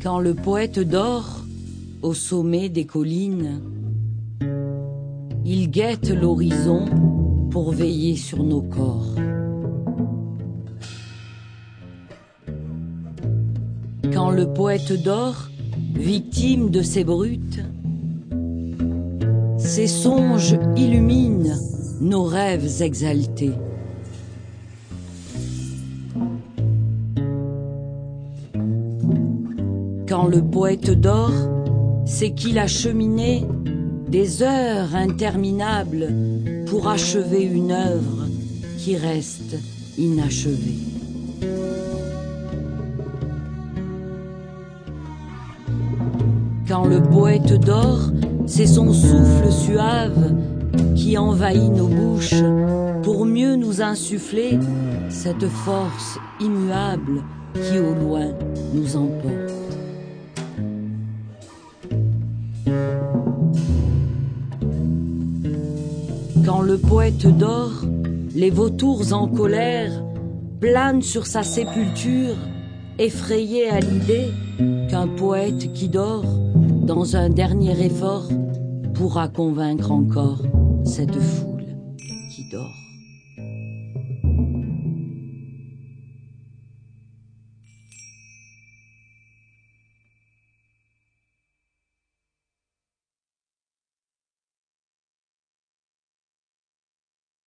Quand le poète dort au sommet des collines, il guette l'horizon pour veiller sur nos corps. Quand le poète dort, victime de ses brutes, ses songes illuminent nos rêves exaltés. Quand le poète dort, c'est qu'il a cheminé des heures interminables pour achever une œuvre qui reste inachevée. Quand le poète dort, c'est son souffle suave qui envahit nos bouches pour mieux nous insuffler cette force immuable qui au loin nous emporte. Quand le poète dort, les vautours en colère planent sur sa sépulture, effrayés à l'idée qu'un poète qui dort, dans un dernier effort, pourra convaincre encore cette foule qui dort.